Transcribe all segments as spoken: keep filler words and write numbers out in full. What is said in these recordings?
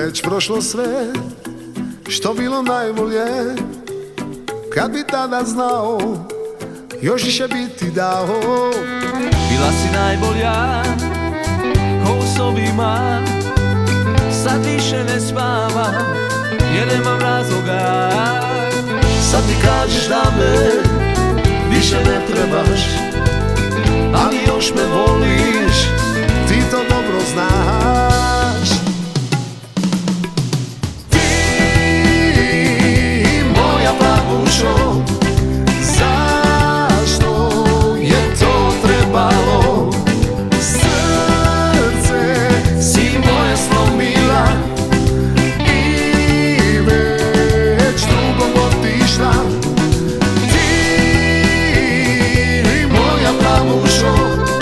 Već prošlo sve što bilo najbolje. Kad bi tada znao, još će biti dao. Bila si najbolja, ko u sobima. Sad više ne spavam, jer nemam razloga. Sad ti kažeš da me više ne trebaš, ali još me voliš, ti to dobro znaš. Ti, moja plavušo, zašto je to trebalo? Srce si moje slomila i već dugo otišla. Ti, moja plavušo,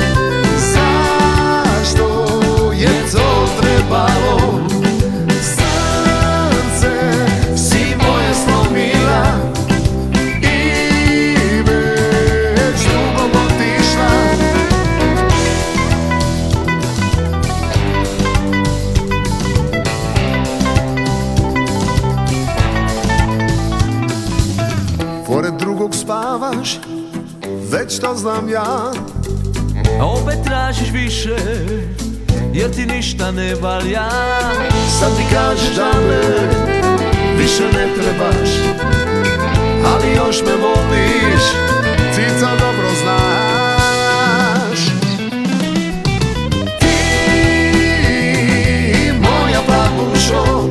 pored drugog spavaš, već to znam ja. A opet tražiš više, jer ti ništa ne valja. Sad ti kažeš da me više ne trebaš, ali još me voliš, ti to dobro znaš. Ti, moja plavušo,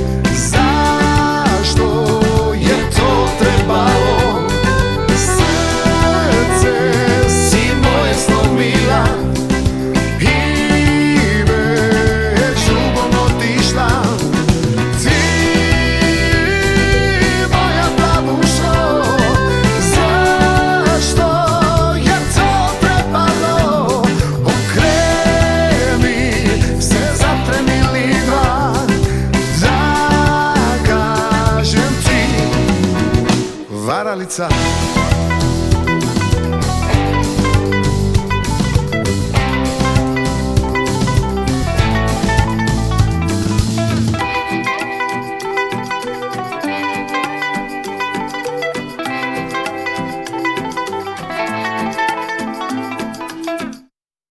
zašto je to trebalo? Srce si moje slomila i već dugo otišla. Ti, moja plavušo, zašto je to trebalo? Okreni se, zatremi lidla, da kažem ti, varalica.